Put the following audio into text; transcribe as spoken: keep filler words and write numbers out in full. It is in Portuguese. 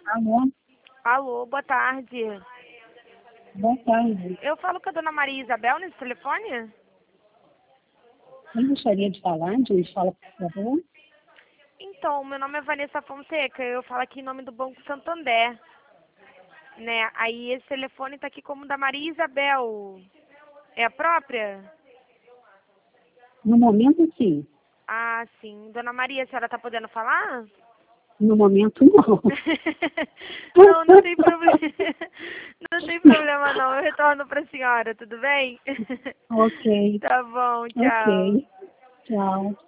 Alô? Alô, boa tarde. Boa tarde. Eu falo com a dona Maria Isabel nesse telefone? Quem gostaria de falar? De onde fala, por favor? Então, meu nome é Vanessa Fonseca, eu falo aqui em nome do Banco Santander. Né? Aí esse telefone tá aqui como da Maria Isabel. É a própria? No momento, sim. Ah, sim. Dona Maria, a senhora tá podendo falar? No momento, não. Não, não tem problema. Não tem problema não. Eu retorno pra senhora, tudo bem? Ok. Tá bom, tchau. Ok. Tchau.